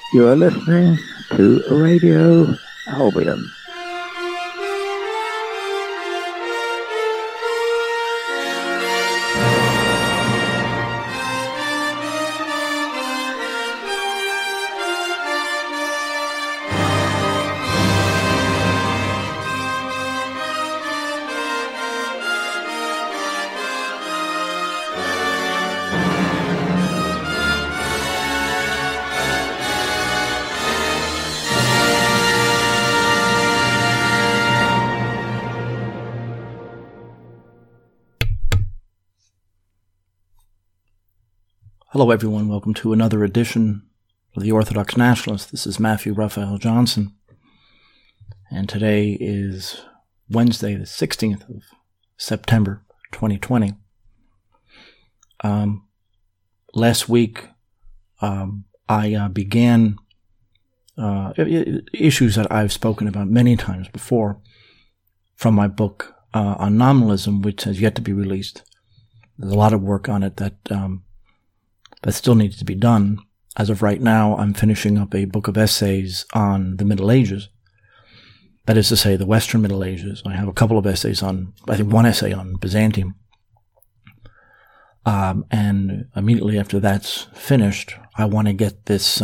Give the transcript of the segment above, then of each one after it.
You are listening to Radio Albion. Hello everyone, welcome to another edition of the Orthodox Nationalist. This is Matthew Raphael Johnson, and today is Wednesday the 16th of September 2020. Last week I began issues that I've spoken about many times before from my book on nominalism, which has yet to be released. There's a lot of work on it that still needs to be done. As of right now, I'm finishing up a book of essays on the Middle Ages. That is to say, the Western Middle Ages. I have a couple of essays on, I think one essay on Byzantium. And immediately after that's finished, I want to get this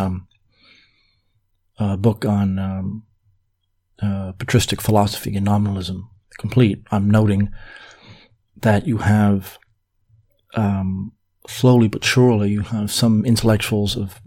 book on patristic philosophy and nominalism complete. I'm noting that you have slowly but surely, you have some intellectuals of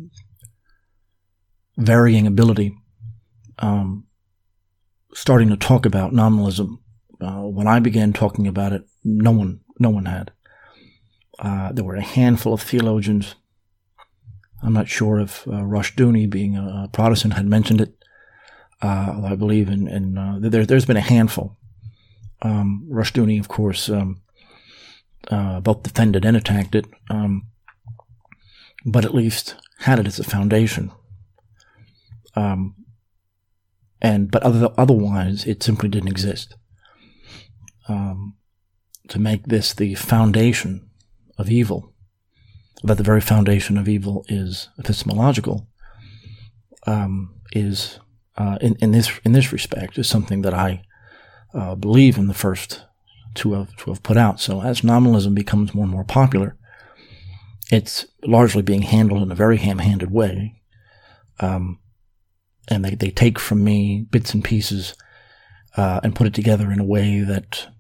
varying ability starting to talk about nominalism. When I began talking about it, no one had. There were a handful of theologians. I'm not sure if Rushdoony, being a Protestant, had mentioned it. I believe there's been a handful. Rushdoony, of course, both defended and attacked it, but at least had it as a foundation. But otherwise, it simply didn't exist. To make this the foundation of evil, that the very foundation of evil is epistemological, is in this respect is something that I believe in the first to have put out. So as nominalism becomes more and more popular, it's largely being handled in a very ham-handed way. And they take from me bits and pieces and put it together in a way that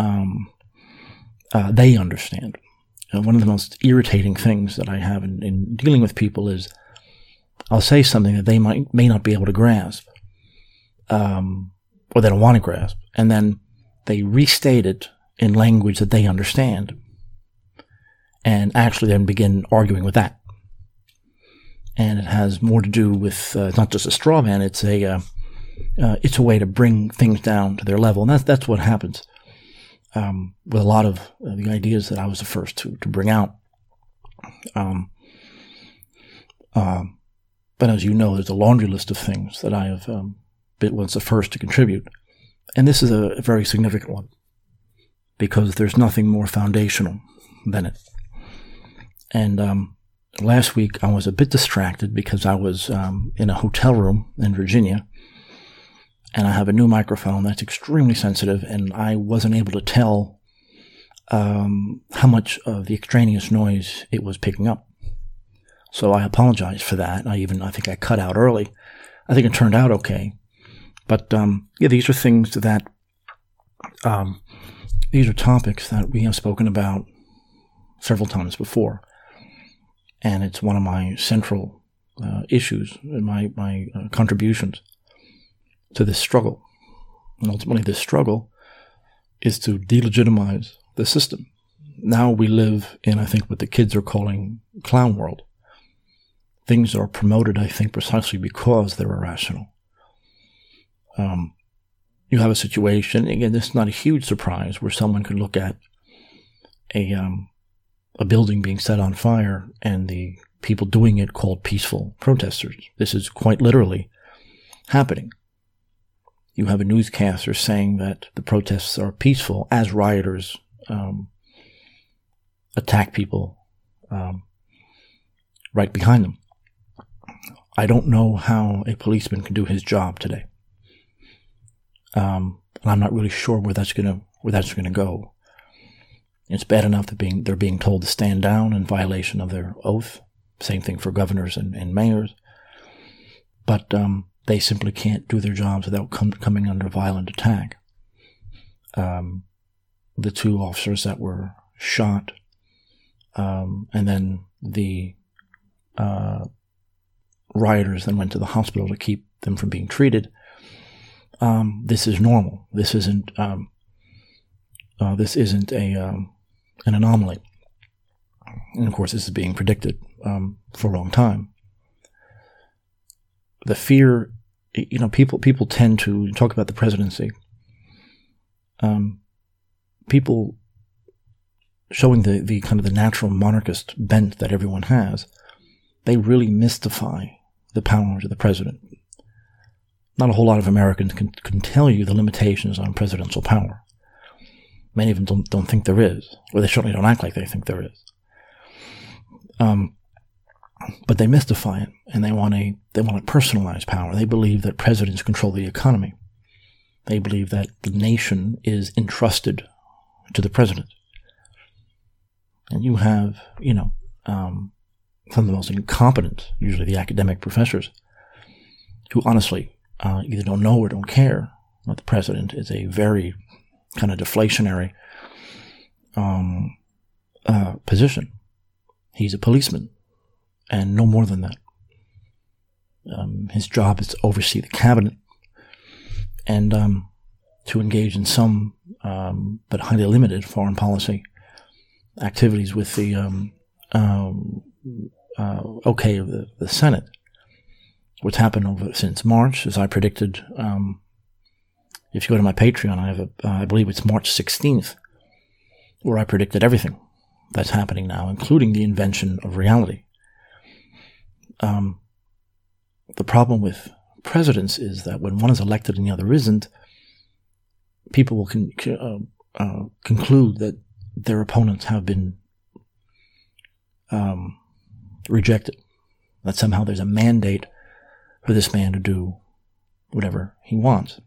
they understand. One of the most irritating things that I have in dealing with people is I'll say something that they may not be able to grasp, or they don't want to grasp, and then they restate it in language that they understand, and actually then begin arguing with that. And it has more to do with not just a straw man; it's a way to bring things down to their level, and that's what happens with a lot of the ideas that I was the first to bring out. But as you know, there's a laundry list of things that I have was the first to contribute. And this is a very significant one, because there's nothing more foundational than it. And last week I was a bit distracted because I was in a hotel room in Virginia, and I have a new microphone that's extremely sensitive, and I wasn't able to tell how much of the extraneous noise it was picking up. So I apologize for that. I think I cut out early. I think it turned out okay. But, these are things that, these are topics that we have spoken about several times before. And it's one of my central issues in my contributions to this struggle. And ultimately, this struggle is to delegitimize the system. Now we live in, I think, what the kids are calling clown world. Things are promoted, I think, precisely because they're irrational. You have a situation, again, this is not a huge surprise, where someone could look at a building being set on fire and the people doing it called peaceful protesters. This is quite literally happening. You have a newscaster saying that the protests are peaceful as rioters attack people right behind them. I don't know how a policeman can do his job today. And I'm not really sure where that's gonna go. It's bad enough that they're being told to stand down in violation of their oath. Same thing for governors and mayors. But they simply can't do their jobs without coming under violent attack. The 2 officers that were shot, and then the rioters then went to the hospital to keep them from being treated. This is normal. This isn't an anomaly. And of course, this is being predicted for a long time. The fear, people tend to talk about the presidency. People showing the kind of the natural monarchist bent that everyone has, they really mystify the powers of the president. Not a whole lot of Americans can tell you the limitations on presidential power. Many of them don't think there is, or they certainly don't act like they think there is. But they mystify it, and they want a personalized power. They believe that presidents control the economy. They believe that the nation is entrusted to the president. And you have, some of the most incompetent, usually the academic professors, who honestly either don't know or don't care that the president is a very kind of deflationary position. He's a policeman, and no more than that. His job is to oversee the cabinet and to engage in some, but highly limited, foreign policy activities with the okay of the Senate. What's happened since March, as I predicted, if you go to my Patreon, I have I believe it's March 16th, where I predicted everything that's happening now, including the invention of reality. The problem with presidents is that when one is elected and the other isn't, people will conclude that their opponents have been rejected, that somehow there's a mandate for this man to do whatever he wants.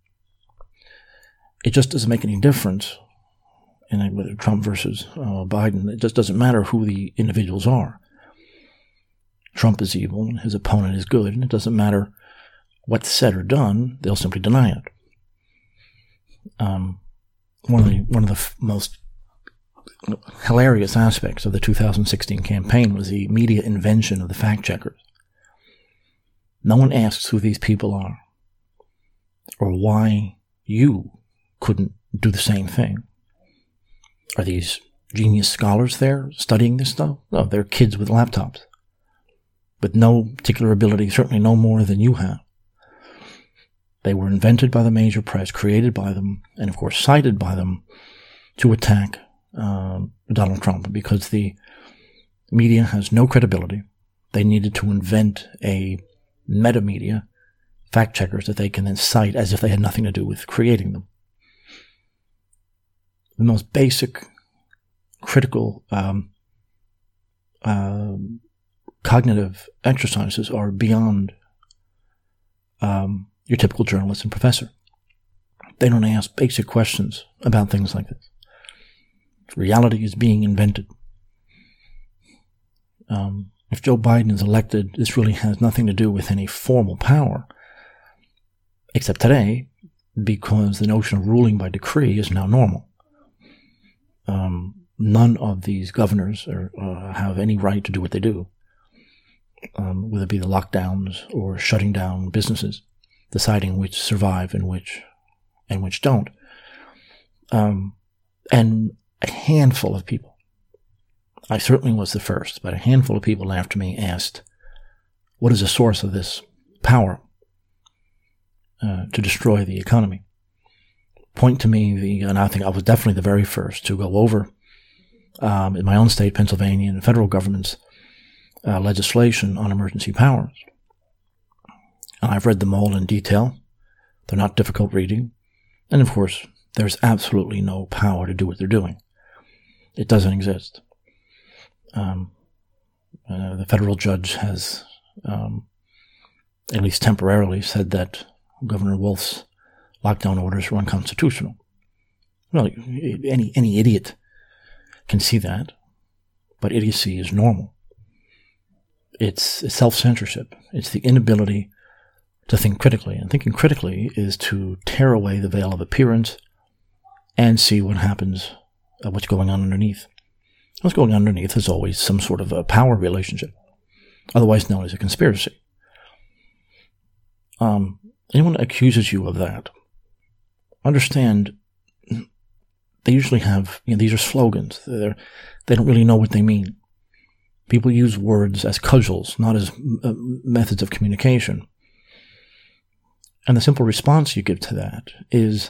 It just doesn't make any difference whether Trump versus Biden. It just doesn't matter who the individuals are. Trump is evil and his opponent is good, and it doesn't matter what's said or done, they'll simply deny it. One of the most hilarious aspects of the 2016 campaign was the media invention of the fact checkers. No one asks who these people are or why you couldn't do the same thing. Are these genius scholars there studying this stuff? No, they're kids with laptops with no particular ability, certainly no more than you have. They were invented by the major press, created by them, and of course cited by them to attack Donald Trump because the media has no credibility. They needed to invent a meta-media, fact checkers that they can then cite as if they had nothing to do with creating them. The most basic, critical, cognitive exercises are beyond your typical journalist and professor. They don't ask basic questions about things like this. Reality is being invented. If Joe Biden is elected, this really has nothing to do with any formal power, except today, because the notion of ruling by decree is now normal. None of these governors have any right to do what they do, whether it be the lockdowns or shutting down businesses, deciding which survive and which don't. And a handful of people, I certainly was the first, but a handful of people after me asked, what is the source of this power to destroy the economy? Point to me, and I think I was definitely the very first to go over in my own state, Pennsylvania, and the federal government's legislation on emergency powers. And I've read them all in detail. They're not difficult reading. And of course, there's absolutely no power to do what they're doing. It doesn't exist. The federal judge has at least temporarily, said that Governor Wolf's lockdown orders were unconstitutional. Well, any idiot can see that, but idiocy is normal. It's self-censorship. It's the inability to think critically. And thinking critically is to tear away the veil of appearance and see what happens, what's going on underneath. What's going on underneath is always some sort of a power relationship, otherwise known as a conspiracy. Anyone that accuses you of that, understand they usually have, these are slogans. They don't really know what they mean. People use words as cudgels, not as methods of communication. And the simple response you give to that is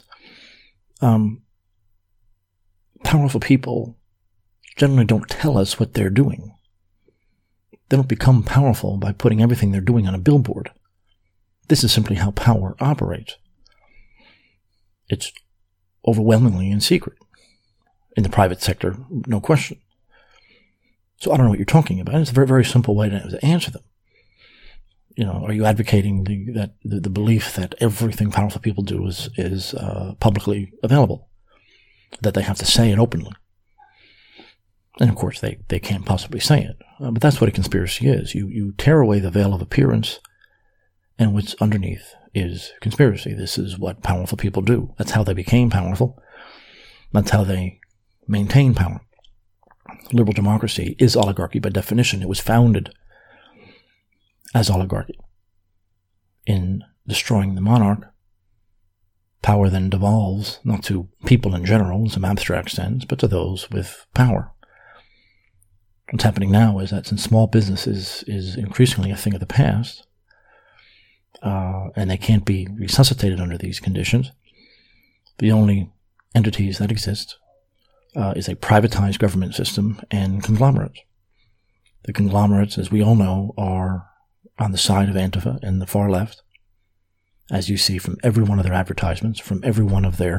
powerful people generally don't tell us what they're doing. They don't become powerful by putting everything they're doing on a billboard. This is simply how power operates. It's overwhelmingly in secret. In the private sector, no question. So I don't know what you're talking about. It's a very, very simple way to answer them. Are you advocating the belief that everything powerful people do is publicly available? That they have to say it openly? And of course, they can't possibly say it. But that's what a conspiracy is. You tear away the veil of appearance, and what's underneath is conspiracy. This is what powerful people do. That's how they became powerful. That's how they maintain power. Liberal democracy is oligarchy by definition. It was founded as oligarchy. In destroying the monarch, power then devolves not to people in general in some abstract sense, but to those with power. What's happening now is that since small business is increasingly a thing of the past, and they can't be resuscitated under these conditions, the only entities that exist is a privatized government system and conglomerates. The conglomerates, as we all know, are on the side of Antifa and the far left, as you see from every one of their advertisements, from every one of their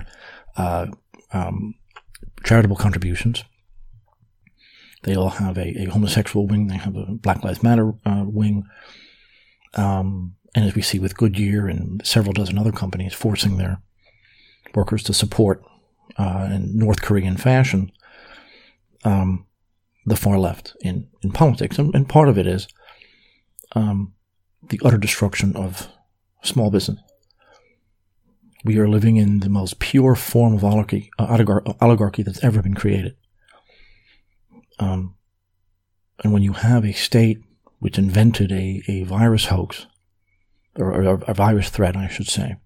charitable contributions. They all have a homosexual wing. They have a Black Lives Matter wing. And as we see with Goodyear and several dozen other companies forcing their workers to support in North Korean fashion the far left in politics. And part of it is the utter destruction of small business. We are living in the most pure form of oligarchy that's ever been created. And when you have a state which invented a virus hoax, or a virus threat, I should say,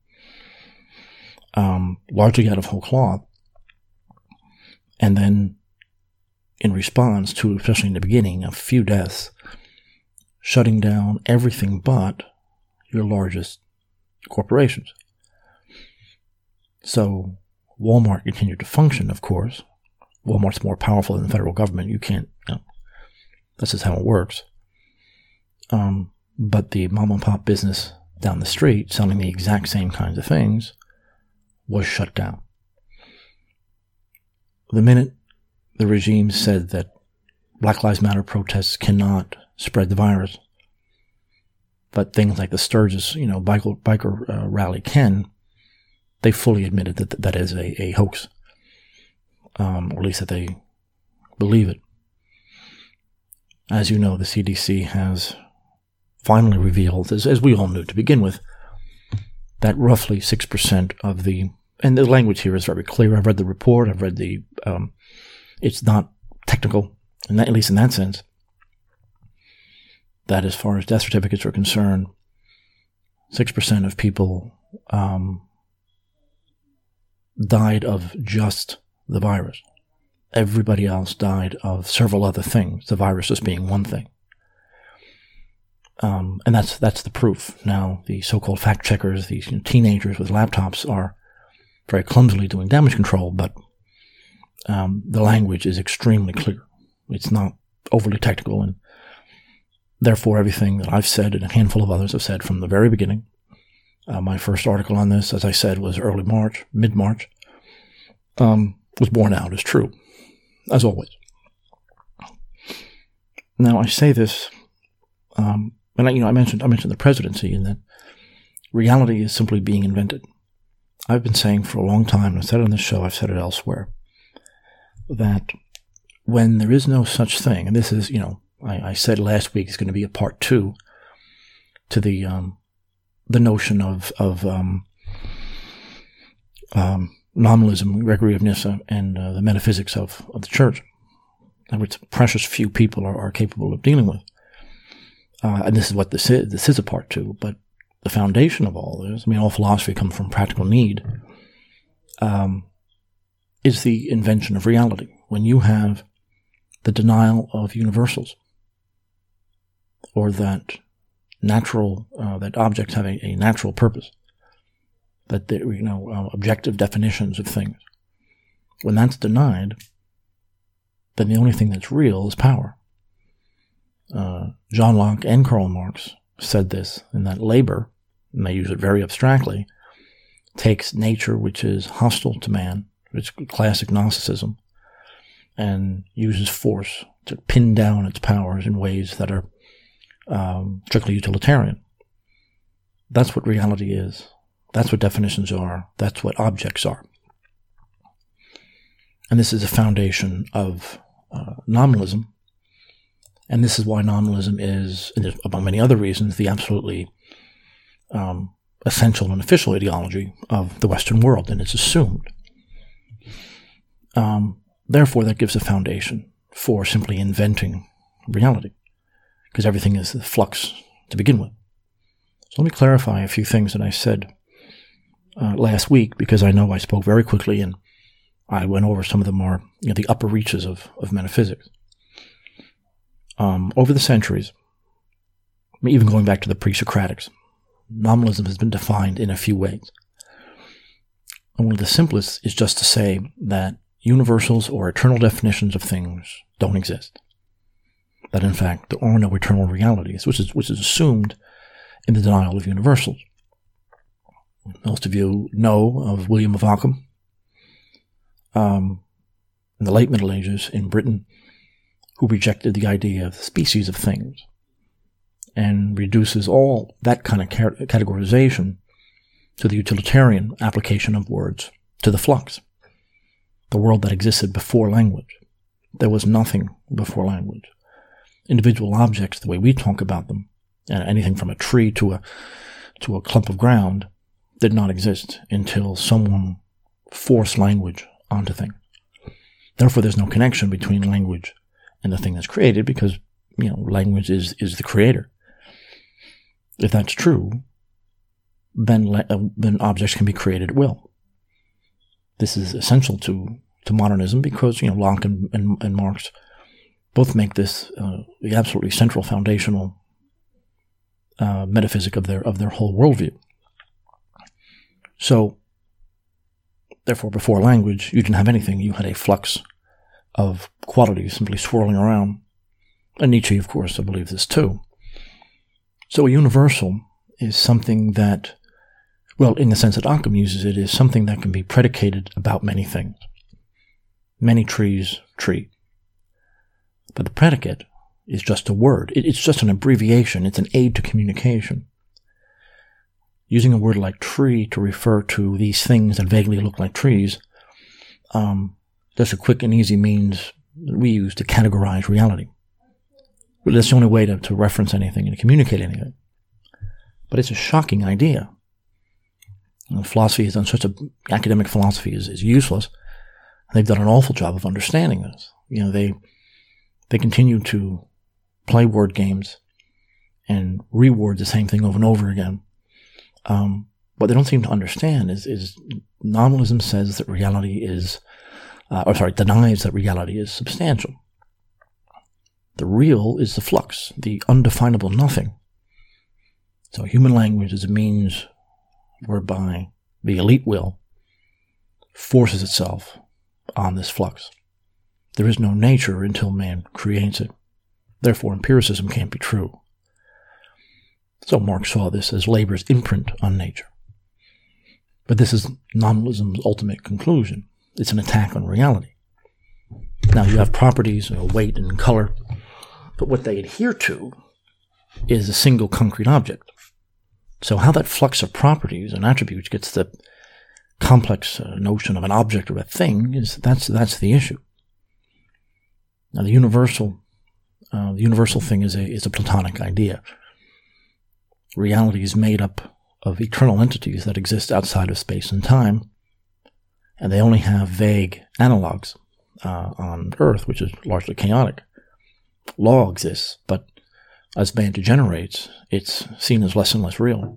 largely out of whole cloth, and then in response to, especially in the beginning, a few deaths, shutting down everything but your largest corporations. So Walmart continued to function, of course. Walmart's more powerful than the federal government. You can't, that's just how it works. But the mom and pop business down the street selling the exact same kinds of things was shut down. The minute the regime said that Black Lives Matter protests cannot spread the virus, but things like the Sturgis, biker rally can, they fully admitted that that is a hoax, or at least that they believe it. As you know, the CDC has finally revealed, as we all knew to begin with, that roughly 6% of and the language here is very clear. I've read the report, I've read it's not technical, at least in that sense, that as far as death certificates are concerned, 6% of people died of just the virus. Everybody else died of several other things, the virus just being one thing. And that's the proof. Now, the so-called fact checkers, these teenagers with laptops, are very clumsily doing damage control, but the language is extremely clear. It's not overly technical, and therefore everything that I've said and a handful of others have said from the very beginning. My first article on this, as I said, was mid-March, was borne out as true, as always. Now, I say this And I mentioned the presidency, and that reality is simply being invented. I've been saying for a long time, I've said it on this show, I've said it elsewhere, that when there is no such thing, and this is, I said last week is going to be a part 2 to the notion of nominalism, Gregory of Nyssa, and the metaphysics of the church, which precious few people are capable of dealing with. And this is what this is. This is a part 2, but the foundation of all this, all philosophy comes from practical need, is the invention of reality. When you have the denial of universals, or that that objects have a natural purpose, that there, objective definitions of things. When that's denied, then the only thing that's real is power. John Locke and Karl Marx said this, in that labor, and they use it very abstractly, takes nature which is hostile to man, it's classic Gnosticism, and uses force to pin down its powers in ways that are strictly utilitarian. That's what reality is. That's what definitions are. That's what objects are. And this is a foundation of nominalism. And this is why nominalism is, and among many other reasons, the absolutely essential and official ideology of the Western world, and it's assumed. Therefore, that gives a foundation for simply inventing reality, because everything is the flux to begin with. So let me clarify a few things that I said last week, because I know I spoke very quickly and I went over some of the more, the upper reaches of metaphysics. Over the centuries, even going back to the pre-Socratics, nominalism has been defined in a few ways. And one of the simplest is just to say that universals or eternal definitions of things don't exist. That in fact there are no eternal realities, which is assumed in the denial of universals. Most of you know of William of Ockham. In the late Middle Ages in Britain, who rejected the idea of the species of things and reduces all that kind of categorization to the utilitarian application of words, to the flux, the world that existed before language. There was nothing before language. Individual objects, the way we talk about them, anything from a tree to a clump of ground, did not exist until someone forced language onto things. Therefore, there's no connection between language and the thing that's created, because, language is the creator. If that's true, then objects can be created at will. This is essential to modernism, because, Locke and Marx both make this the absolutely central foundational metaphysic of their whole worldview. So, therefore, before language, you didn't have anything. You had a flux of qualities simply swirling around. And Nietzsche, of course, believes this too. So a universal is something that, well, in the sense that Occam uses it, is something that can be predicated about many things. Many trees, tree. But the predicate is just a word. It's just an abbreviation. It's an aid to communication. Using a word like tree to refer to these things that vaguely look like trees, just a quick and easy means that we use to categorize reality. That's the only way to reference anything and to communicate anything. But it's a shocking idea. Philosophy has done academic philosophy is useless. They've done an awful job of understanding this. They continue to play word games and reword the same thing over and over again. What they don't seem to understand is nominalism says that reality is, denies that reality is substantial. The real is the flux, the undefinable nothing. So human language is a means whereby the elite will forces itself on this flux. There is no nature until man creates it. Therefore, empiricism can't be true. So Marx saw this as labor's imprint on nature. But this is nominalism's ultimate conclusion. It's an attack on reality. Now, you have properties, weight and color, but what they adhere to is a single concrete object. So how that flux of properties and attributes gets the complex notion of an object or a thing that's the issue. Now the universal thing is a Platonic idea. Reality is made up of eternal entities that exist outside of space and time, and they only have vague analogs on Earth, which is largely chaotic. Law exists, but as man degenerates, it's seen as less and less real.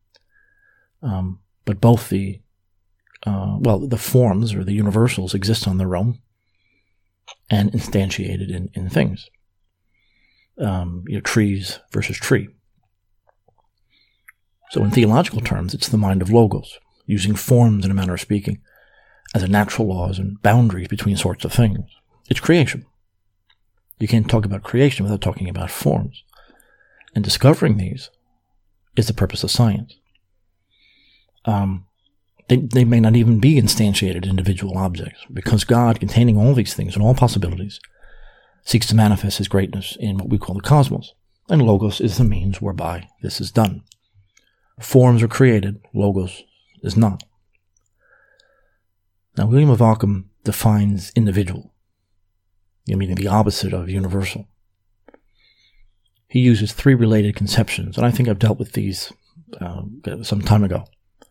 But both the forms or the universals exist on their own and instantiated in things. Trees versus tree. So in theological terms, it's the mind of Logos, using forms in a manner of speaking as a natural laws and boundaries between sorts of things. It's creation. You can't talk about creation without talking about forms. And discovering these is the purpose of science. They may not even be instantiated individual objects, because God, containing all these things and all possibilities, seeks to manifest his greatness in what we call the cosmos, and Logos is the means whereby this is done. Forms are created, Logos is not. Now, William of Ockham defines individual, meaning the opposite of universal. He uses three related conceptions, and I think I've dealt with these some time ago.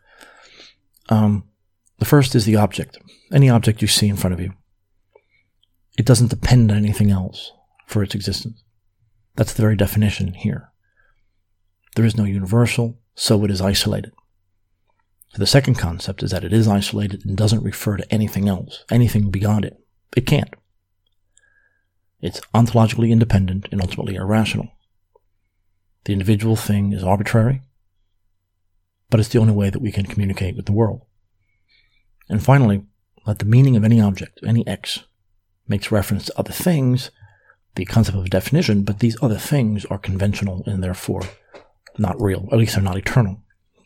The first is the object. Any object you see in front of you. It doesn't depend on anything else for its existence. That's the very definition here. There is no universal, so it is isolated. So the second concept is that it is isolated and doesn't refer to anything else, anything beyond it. It can't. It's ontologically independent and ultimately irrational. The individual thing is arbitrary, but it's the only way that we can communicate with the world. And finally, that the meaning of any object, any X, makes reference to other things, the concept of a definition, but these other things are conventional and therefore not real, at least they're not eternal.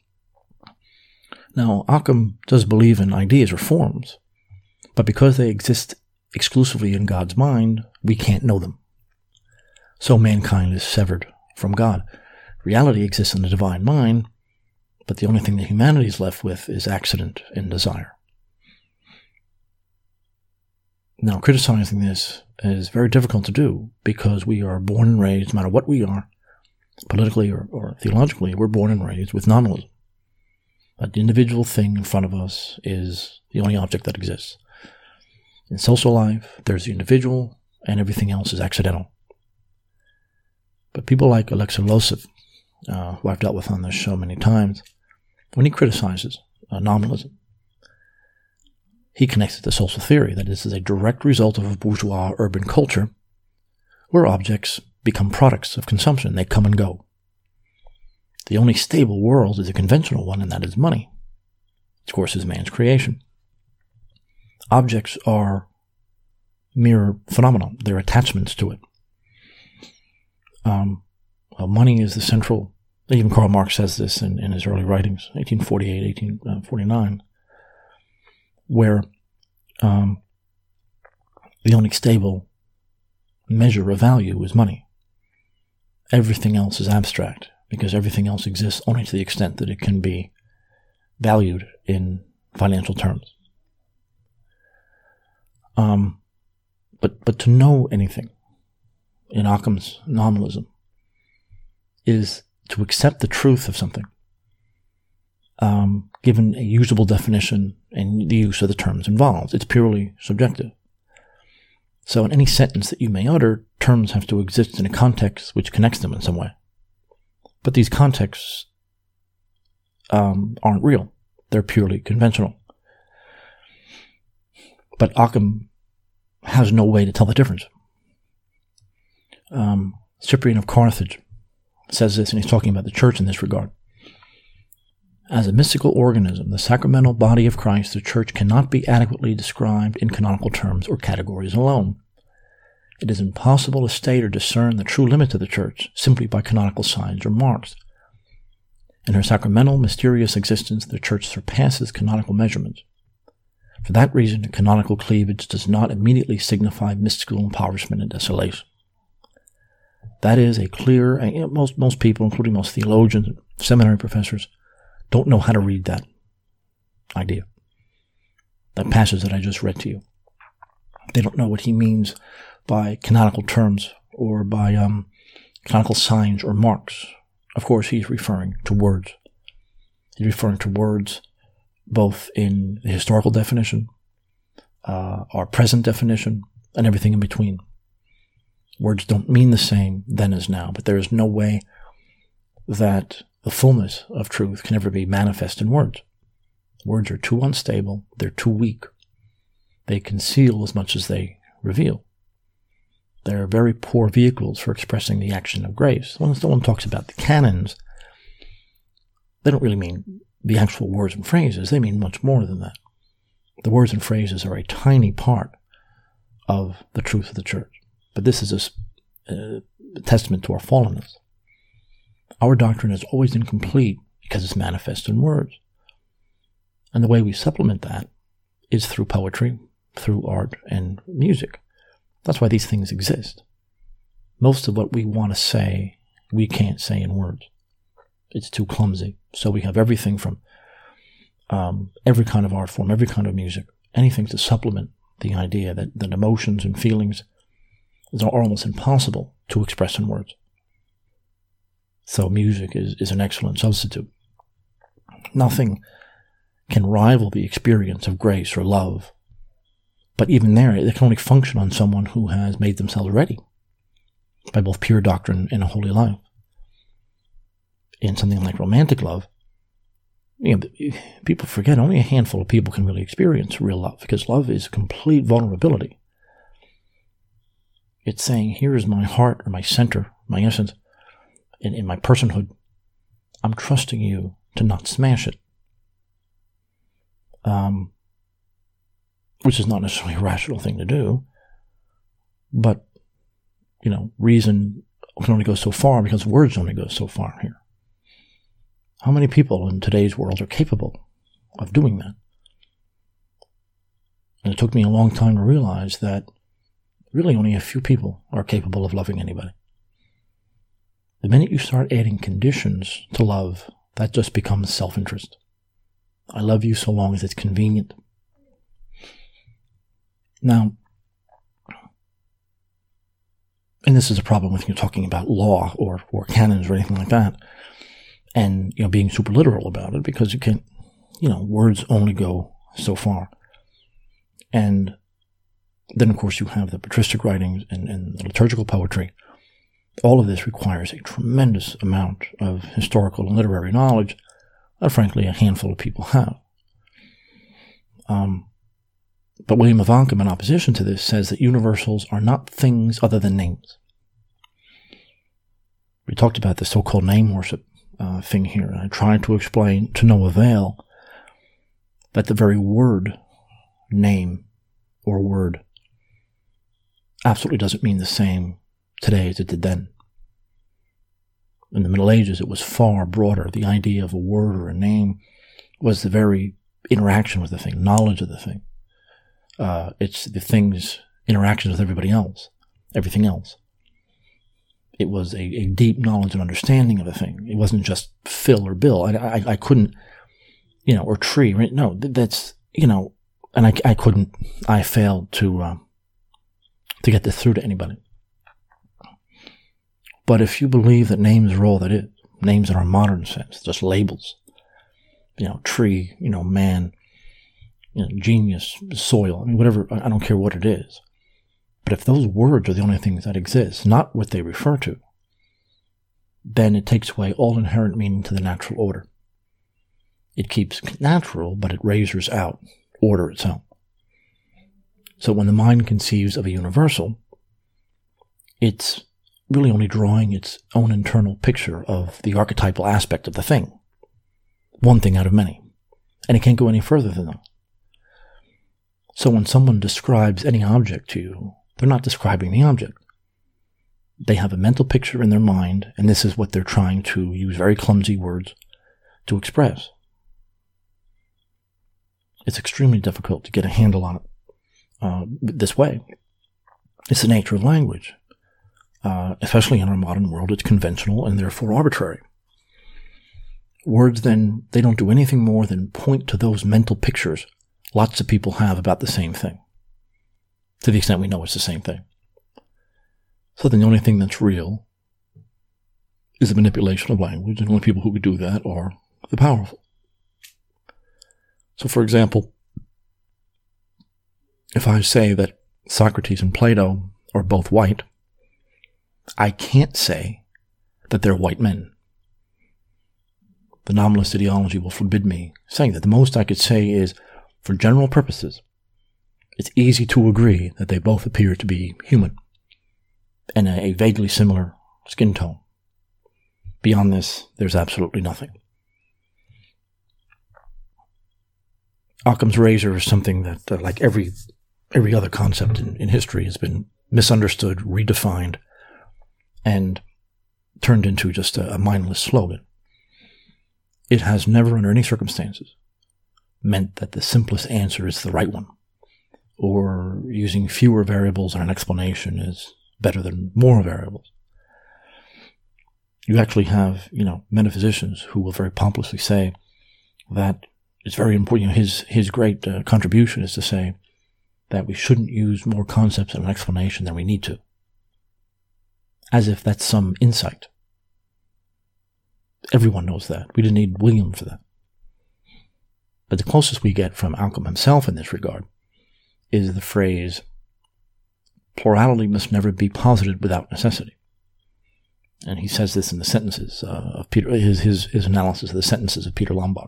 Now, Occam does believe in ideas or forms, but because they exist exclusively in God's mind, we can't know them. So mankind is severed from God. Reality exists in the divine mind, but the only thing that humanity is left with is accident and desire. Now, criticizing this is very difficult to do because we are born and raised, no matter what we are, politically or theologically, we're born and raised with nominalism. But the individual thing in front of us is the only object that exists. In social life, there's the individual, and everything else is accidental. But people like Alexei Losev, who I've dealt with on this show many times, when he criticizes nominalism, he connects it to social theory, that this is a direct result of a bourgeois urban culture where objects become products of consumption. They come and go. The only stable world is a conventional one, and that is money. Of course, is man's creation. Objects are mere phenomena. They're attachments to it. Money is the central, even Karl Marx says this in his early writings, 1848, 1849, where the only stable measure of value is money. Everything else is abstract, because everything else exists only to the extent that it can be valued in financial terms. But to know anything in Occam's nominalism is to accept the truth of something, given a usable definition and the use of the terms involved. It's purely subjective. So in any sentence that you may utter, terms have to exist in a context which connects them in some way. But these contexts aren't real. They're purely conventional. But Occam has no way to tell the difference. Cyprian of Carthage says this, and he's talking about the church in this regard. As a mystical organism, the sacramental body of Christ, the church cannot be adequately described in canonical terms or categories alone. It is impossible to state or discern the true limit of the church simply by canonical signs or marks. In her sacramental, mysterious existence, the church surpasses canonical measurements. For that reason, canonical cleavage does not immediately signify mystical impoverishment and desolation. That is a clear, most people, including most theologians, seminary professors, don't know how to read that idea, that passage that I just read to you. They don't know what he means by canonical terms or by canonical signs or marks. Of course, he's referring to words. He's referring to words both in the historical definition, our present definition, and everything in between. Words don't mean the same then as now, but there is no way that the fullness of truth can ever be manifest in words. Words are too unstable. They're too weak. They conceal as much as they reveal. They're very poor vehicles for expressing the action of grace. When someone talks about the canons, they don't really mean the actual words and phrases. They mean much more than that. The words and phrases are a tiny part of the truth of the church. But this is a testament to our fallenness. Our doctrine is always incomplete because it's manifest in words. And the way we supplement that is through poetry, through art, and music. That's why these things exist. Most of what we want to say, we can't say in words. It's too clumsy. So we have everything from every kind of art form, every kind of music, anything to supplement the idea that emotions and feelings are almost impossible to express in words. So music is an excellent substitute. Nothing can rival the experience of grace or love. But even there, it can only function on someone who has made themselves ready by both pure doctrine and a holy life. In something like romantic love, people forget only a handful of people can really experience real love, because love is complete vulnerability. It's saying, here is my heart, or my center, my essence, in my personhood. I'm trusting you to not smash it. Which is not necessarily a rational thing to do, but, reason can only go so far because words only go so far here. How many people in today's world are capable of doing that? And it took me a long time to realize that really only a few people are capable of loving anybody. The minute you start adding conditions to love, that just becomes self-interest. I love you so long as it's convenient. Now, and this is a problem with talking about law or canons or anything like that, and being super literal about it, because you can't, words only go so far. And then, of course, you have the patristic writings and the liturgical poetry. All of this requires a tremendous amount of historical and literary knowledge that, frankly, a handful of people have. But William of Ockham, in opposition to this, says that universals are not things other than names. We talked about the so-called name worship thing here, and I tried to explain to no avail that the very word name or word absolutely doesn't mean the same today as it did then. In the Middle Ages, it was far broader. The idea of a word or a name was the very interaction with the thing, knowledge of the thing. It's the thing's interactions with everybody else, everything else. It was a deep knowledge and understanding of a thing. It wasn't just Phil or Bill. I couldn't, or tree. Right? No, that's, and I failed to get this through to anybody. But if you believe that names are all that is, names in our modern sense, just labels, tree, man, genius, soil, whatever, I don't care what it is. But if those words are the only things that exist, not what they refer to, then it takes away all inherent meaning to the natural order. It keeps natural, but it razors out order itself. So when the mind conceives of a universal, it's really only drawing its own internal picture of the archetypal aspect of the thing. One thing out of many. And it can't go any further than that. So when someone describes any object to you, they're not describing the object. They have a mental picture in their mind, and this is what they're trying to use very clumsy words to express. It's extremely difficult to get a handle on it this way. It's the nature of language. especially in our modern world, it's conventional and therefore arbitrary. Words then, they don't do anything more than point to those mental pictures lots of people have about the same thing, to the extent we know it's the same thing. So then the only thing that's real is the manipulation of language, and the only people who could do that are the powerful. So, for example, if I say that Socrates and Plato are both white, I can't say that they're white men. The nominalist ideology will forbid me saying that. The most I could say is, for general purposes, it's easy to agree that they both appear to be human and a vaguely similar skin tone. Beyond this, there's absolutely nothing. Occam's razor is something that, like every other concept in history, has been misunderstood, redefined, and turned into just a mindless slogan. It has never, under any circumstances, meant that the simplest answer is the right one, or using fewer variables in an explanation is better than more variables. You actually have, metaphysicians who will very pompously say that it's very important. His great contribution is to say that we shouldn't use more concepts in an explanation than we need to, as if that's some insight. Everyone knows that. We didn't need William for that. But the closest we get from Occam himself in this regard is the phrase, plurality must never be posited without necessity. And he says this in the sentences of Peter, his analysis of the sentences of Peter Lombard.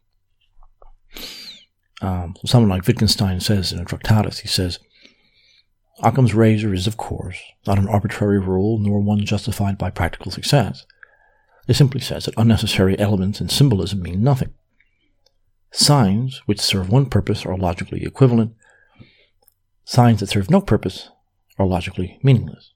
Someone like Wittgenstein says in a Tractatus, he says, Occam's razor is, of course, not an arbitrary rule, nor one justified by practical success. It simply says that unnecessary elements in symbolism mean nothing. Signs which serve one purpose are logically equivalent. Signs that serve no purpose are logically meaningless.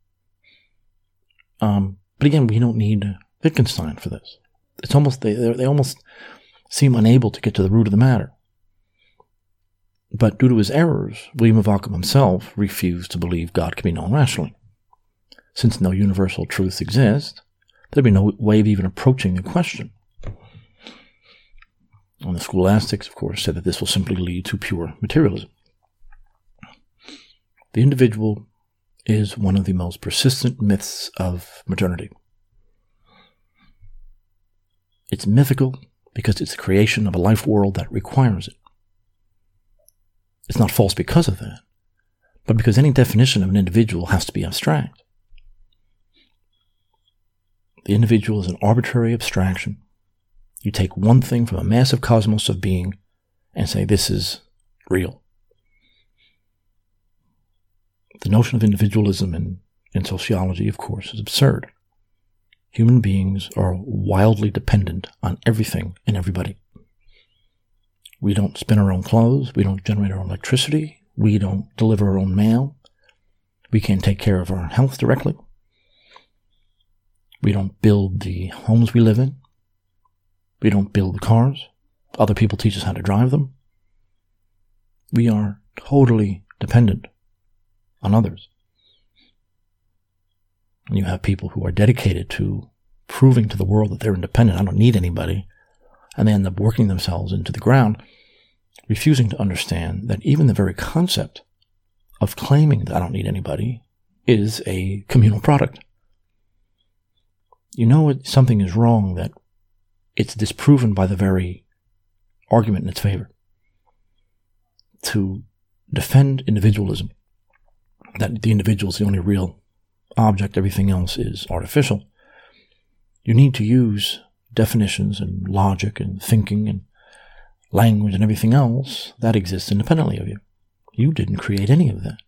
But again, we don't need Wittgenstein for this. It's almost they almost seem unable to get to the root of the matter. But due to his errors, William of Ockham himself refused to believe God can be known rationally. Since no universal truths exist, there'd be no way of even approaching the question. And the scholastics, of course, said that this will simply lead to pure materialism. The individual is one of the most persistent myths of modernity. It's mythical because it's the creation of a life world that requires it. It's not false because of that, but because any definition of an individual has to be abstract. The individual is an arbitrary abstraction. You take one thing from a massive cosmos of being and say this is real. The notion of individualism in sociology, of course, is absurd. Human beings are wildly dependent on everything and everybody. We don't spin our own clothes. We don't generate our own electricity. We don't deliver our own mail. We can't take care of our health directly. We don't build the homes we live in. We don't build the cars. Other people teach us how to drive them. We are totally dependent on others. And you have people who are dedicated to proving to the world that they're independent. I don't need anybody. And they end up working themselves into the ground, refusing to understand that even the very concept of claiming that I don't need anybody is a communal product. You know something is wrong that it's disproven by the very argument in its favor. To defend individualism, that the individual is the only real object, everything else is artificial, you need to use definitions and logic and thinking and language and everything else that exists independently of you. You didn't create any of that.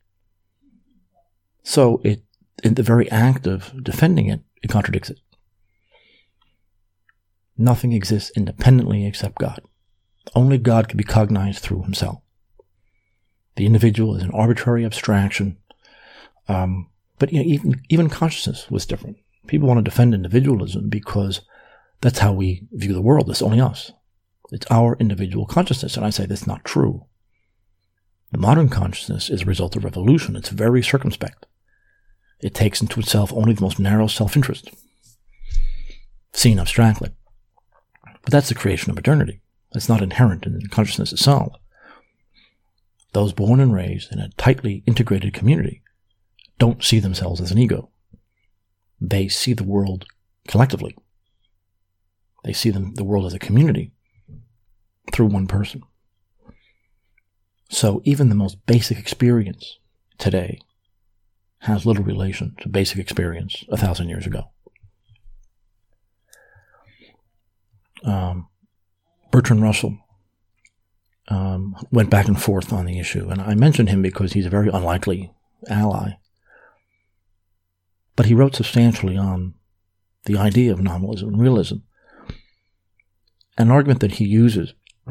So in the very act of defending it, it contradicts it. Nothing exists independently except God. Only God can be cognized through himself. The individual is an arbitrary abstraction. But even consciousness was different. People want to defend individualism because that's how we view the world. It's only us. It's our individual consciousness. And I say that's not true. The modern consciousness is a result of revolution. It's very circumspect. It takes into itself only the most narrow self-interest, seen abstractly. But that's the creation of modernity. That's not inherent in consciousness itself. Those born and raised in a tightly integrated community don't see themselves as an ego. They see the world collectively. They see the world as a community through one person. So even the most basic experience today has little relation to basic experience 1,000 years ago. Bertrand Russell went back and forth on the issue, and I mentioned him because he's a very unlikely ally. But he wrote substantially on the idea of nominalism and realism. An argument that he uses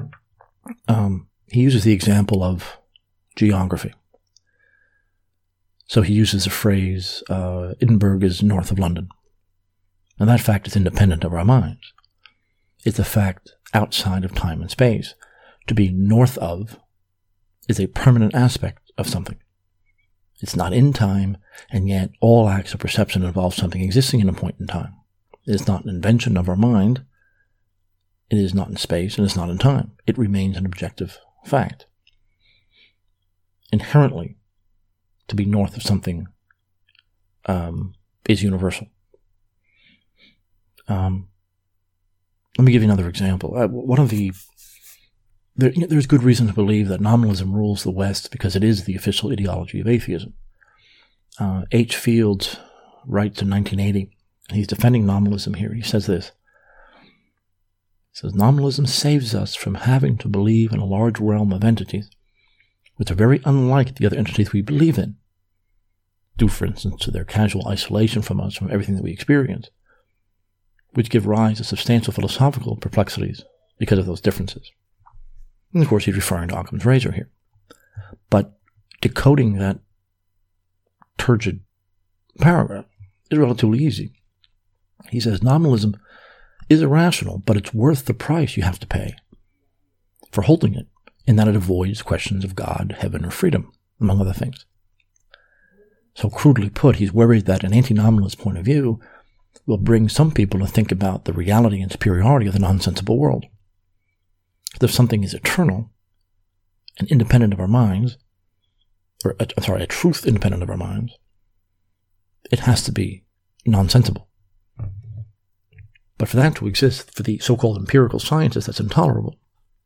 the example of geography. So he uses the phrase, Edinburgh is north of London. And that fact is independent of our minds. It's a fact outside of time and space. To be north of is a permanent aspect of something. It's not in time, and yet all acts of perception involve something existing in a point in time. It is not an invention of our mind. It is not in space, and it's not in time. It remains an objective fact. Inherently, to be north of something is universal. Let me give you another example. There's good reason to believe that nominalism rules the West because it is the official ideology of atheism. H. Fields writes in 1980, and he's defending nominalism here. He says this. He says, nominalism saves us from having to believe in a large realm of entities which are very unlike the other entities we believe in, due, for instance, to their casual isolation from us, from everything that we experience, which give rise to substantial philosophical perplexities because of those differences. And of course, he's referring to Occam's razor here. But decoding that turgid paragraph is relatively easy. He says, nominalism is irrational, but it's worth the price you have to pay for holding it, in that it avoids questions of God, heaven, or freedom, among other things. So crudely put, he's worried that an anti-nominalist point of view will bring some people to think about the reality and superiority of the nonsensible world. If something is eternal and independent of our minds, a truth independent of our minds, it has to be nonsensible. But for that to exist, for the so-called empirical scientists, that's intolerable.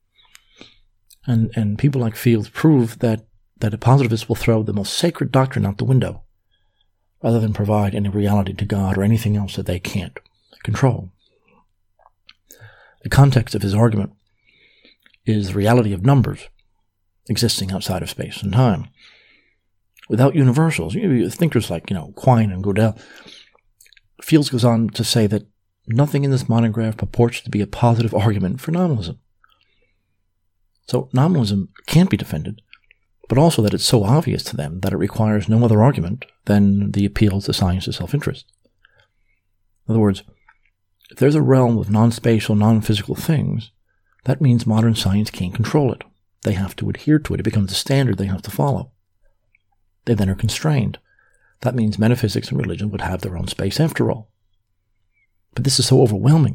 And people like Fields prove that a positivist will throw the most sacred doctrine out the window, rather than provide any reality to God or anything else that they can't control. The context of his argument is the reality of numbers existing outside of space and time. Without universals, thinkers like, Quine and Gödel, Fields goes on to say that nothing in this monograph purports to be a positive argument for nominalism. So nominalism can't be defended, but also that it's so obvious to them that it requires no other argument than the appeal to science's self-interest. In other words, if there's a realm of non-spatial, non-physical things, that means modern science can't control it. They have to adhere to it. It becomes a standard they have to follow. They then are constrained. That means metaphysics and religion would have their own space after all. But this is so overwhelming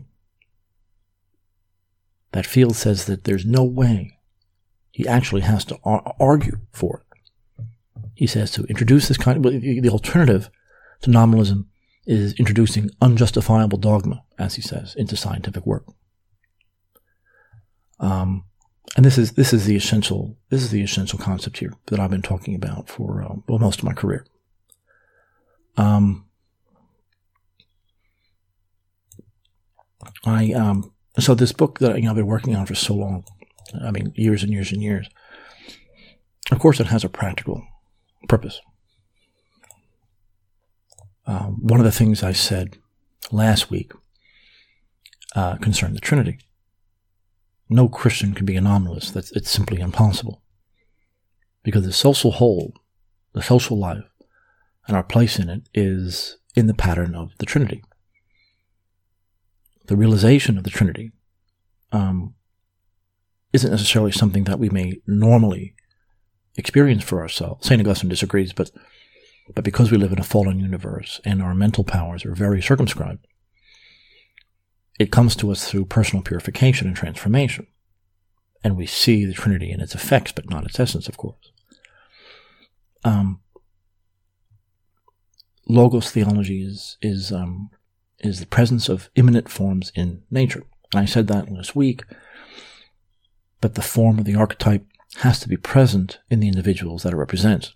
that Fields says that there's no way he actually has to argue for it. He says to introduce this the alternative to nominalism is introducing unjustifiable dogma, as he says, into scientific work. And this is the essential concept here that I've been talking about for most of my career. So this book that I've been working on for so long, years and years and years, of course it has a practical purpose. One of the things I said last week concerned the Trinity. No Christian can be a nominalist. It's simply impossible. Because the social whole, the social life, and our place in it is in the pattern of the Trinity. The realization of the Trinity isn't necessarily something that we may normally experience for ourselves. St. Augustine disagrees, but But because we live in a fallen universe and our mental powers are very circumscribed, it comes to us through personal purification and transformation. And we see the Trinity in its effects, but not its essence, of course. Logos theology is the presence of immanent forms in nature. And I said that last week, that the form of the archetype has to be present in the individuals that it represents.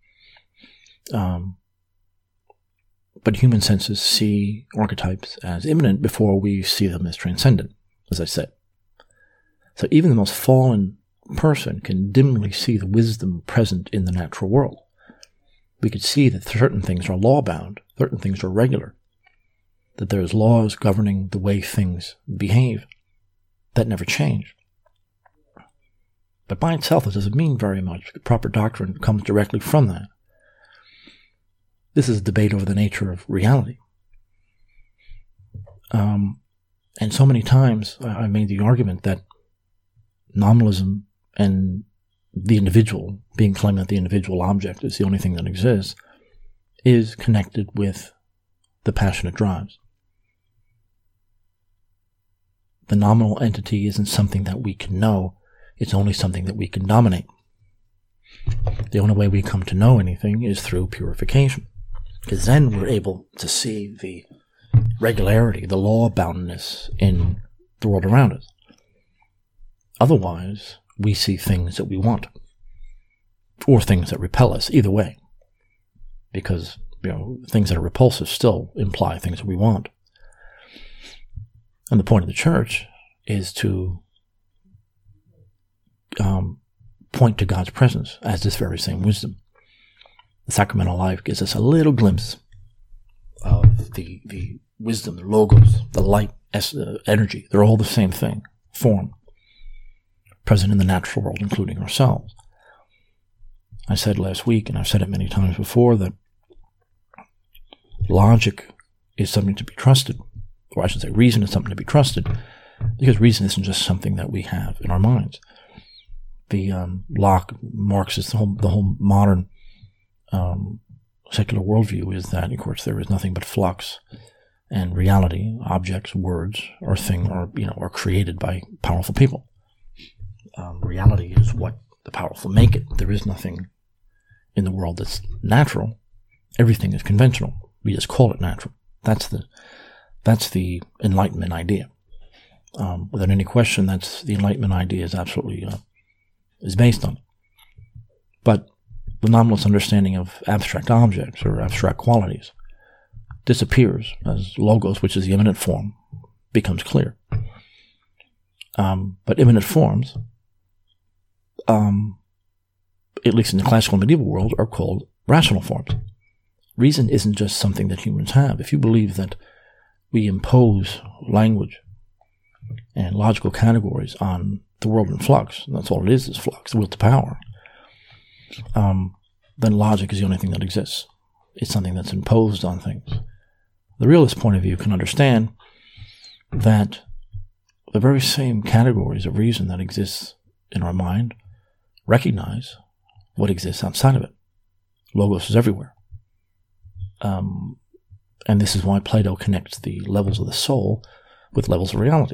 But human senses see archetypes as immanent before we see them as transcendent, as I said. So even the most fallen person can dimly see the wisdom present in the natural world. We could see that certain things are law-bound, certain things are regular, that there's laws governing the way things behave that never change. But by itself, it doesn't mean very much. The proper doctrine comes directly from that. This is a debate over the nature of reality. And so many times I made the argument that nominalism and the individual, being claimed that the individual object is the only thing that exists, is connected with the passionate drives. The nominal entity isn't something that we can know, it's only something that we can dominate. The only way we come to know anything is through purification, because then we're able to see the regularity, the law-boundness in the world around us. Otherwise, we see things that we want, or things that repel us, either way. Because, things that are repulsive still imply things that we want. And the point of the church is to point to God's presence as this very same wisdom. The sacramental life gives us a little glimpse of the wisdom, the logos, the light, energy. They're all the same thing, form, present in the natural world, including ourselves. I said last week, and I've said it many times before, that logic is something to be trusted, or I should say reason is something to be trusted, because reason isn't just something that we have in our minds. The Locke, Marxist, the whole modern secular worldview is that, of course, there is nothing but flux, and reality, objects, words, are created by powerful people. Reality is what the powerful make it. There is nothing in the world that's natural. Everything is conventional. We just call it natural. That's the Enlightenment idea. Without any question, that's the Enlightenment idea is absolutely is based on it. But the nominalist understanding of abstract objects or abstract qualities disappears as logos, which is the immanent form, becomes clear. But immanent forms, at least in the classical and medieval world, are called rational forms. Reason isn't just something that humans have. If you believe that we impose language and logical categories on the world in flux, and that's all it is flux, the will to power, then logic is the only thing that exists. It's something that's imposed on things. The realist point of view can understand that the very same categories of reason that exists in our mind recognize what exists outside of it. Logos is everywhere. And this is why Plato connects the levels of the soul with levels of reality.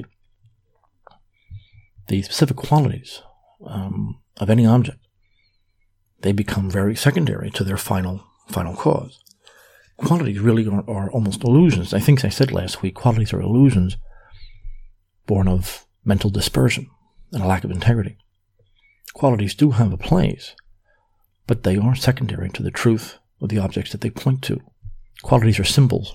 The specific qualities of any object, they become very secondary to their final cause. Qualities really are almost illusions. I think I said last week, qualities are illusions born of mental dispersion and a lack of integrity. Qualities do have a place, but they are secondary to the truth of the objects that they point to. Qualities are symbols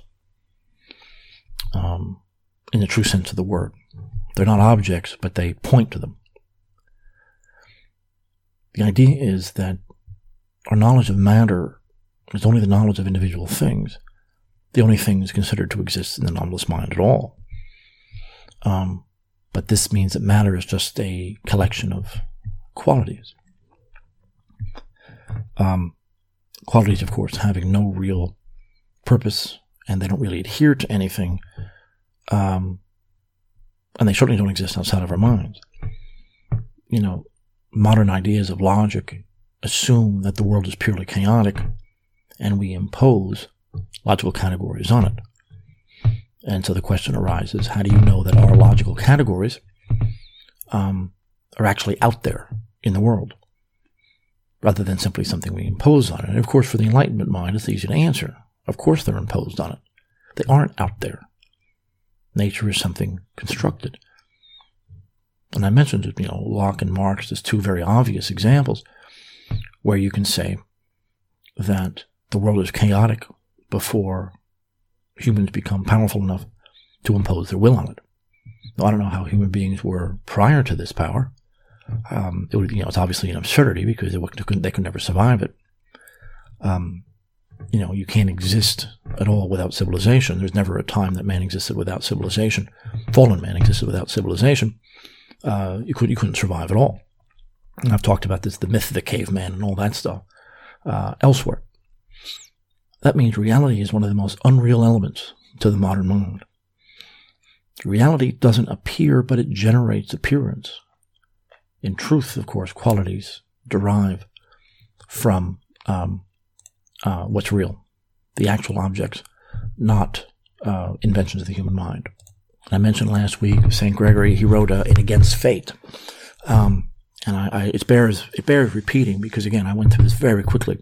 in the true sense of the word. They're not objects, but they point to them. The idea is that our knowledge of matter is only the knowledge of individual things, the only things considered to exist in the nominalist mind at all. But this means that matter is just a collection of qualities. Qualities, of course, having no real purpose, and they don't really adhere to anything, and they certainly don't exist outside of our minds. Modern ideas of logic assume that the world is purely chaotic, and we impose logical categories on it. And so the question arises, how do you know that our logical categories are actually out there in the world, rather than simply something we impose on it? And of course, for the Enlightenment mind, it's easy to answer. Of course they're imposed on it. They aren't out there. Nature is something constructed. And I mentioned, Locke and Marx as two very obvious examples where you can say that the world is chaotic before humans become powerful enough to impose their will on it. Now, I don't know how human beings were prior to this power. It would, it's obviously an absurdity because they could never survive it. You can't exist at all without civilization. There's never a time that man existed without civilization. Fallen man existed without civilization. You couldn't survive at all. And I've talked about this, the myth of the caveman and all that stuff, elsewhere. That means reality is one of the most unreal elements to the modern mind. Reality doesn't appear, but it generates appearance. In truth, of course, qualities derive from what's real, the actual objects, not inventions of the human mind. I mentioned last week St. Gregory, he wrote in Against Fate. And it bears repeating because, again, I went through this very quickly.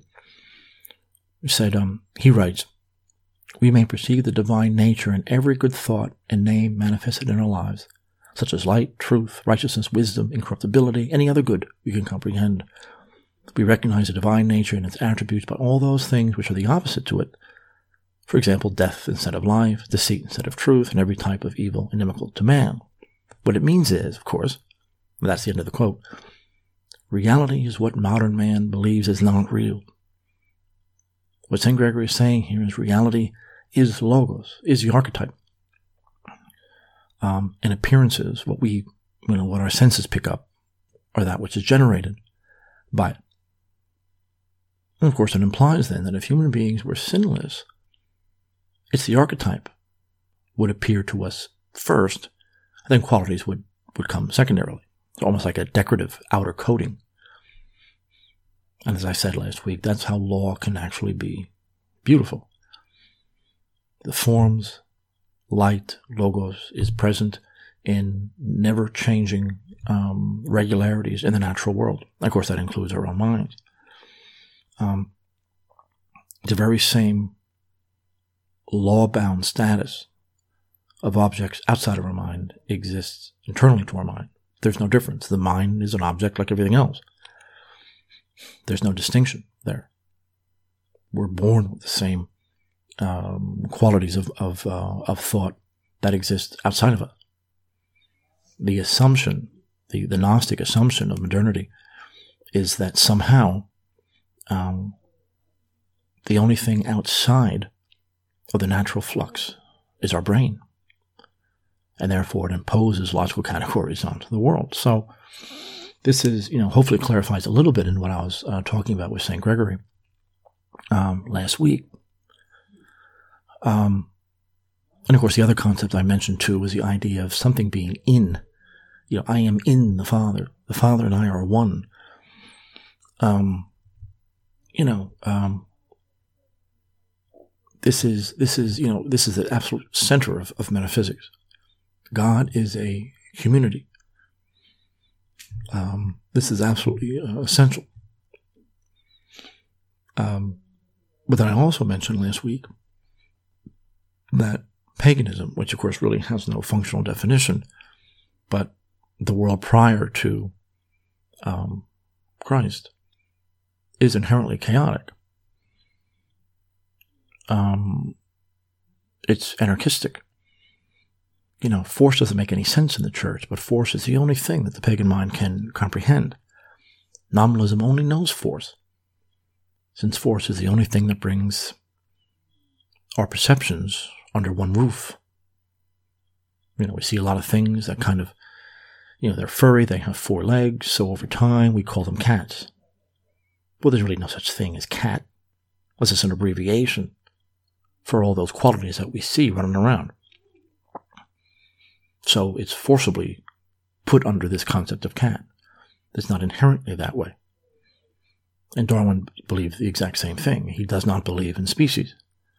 He writes, "We may perceive the divine nature in every good thought and name manifested in our lives, such as light, truth, righteousness, wisdom, incorruptibility, any other good we can comprehend. We recognize the divine nature and its attributes by all those things which are the opposite to it. For example, death instead of life, deceit instead of truth, and every type of evil inimical to man." What it means is, of course, and that's the end of the quote, reality is what modern man believes is not real. What St. Gregory is saying here is reality is logos, is the archetype. And appearances, what our senses pick up, are that which is generated by it. And of course, it implies then that if human beings were sinless, it's the archetype would appear to us first, and then qualities would come secondarily. It's almost like a decorative outer coating. And as I said last week, that's how law can actually be beautiful. The forms, light, logos, is present in never-changing regularities in the natural world. Of course, that includes our own minds. The very same law-bound status of objects outside of our mind exists internally to our mind. There's no difference. The mind is an object like everything else. There's no distinction there. We're born with the same qualities of thought that exist outside of us. The assumption, the Gnostic assumption of modernity, is that somehow the only thing outside of the natural flux is our brain, and therefore it imposes logical categories onto the world. So this is, hopefully clarifies a little bit in what I was talking about with St. Gregory last week. And of course, the other concept I mentioned too was the idea of something being in. I am in the Father. The Father and I are one. This is the absolute center of metaphysics. God is a community. This is absolutely essential. But then I also mentioned last week that paganism, which of course really has no functional definition, but the world prior to Christ is inherently chaotic. It's anarchistic. Force doesn't make any sense in the church, but force is the only thing that the pagan mind can comprehend. Nominalism only knows force, since force is the only thing that brings our perceptions under one roof. We see a lot of things that kind of, they're furry, they have 4 legs, so over time we call them cats. Well, there's really no such thing as cat. That's just an abbreviation for all those qualities that we see running around. So it's forcibly put under this concept of cat. It's not inherently that way. And Darwin believed the exact same thing. He does not believe in species.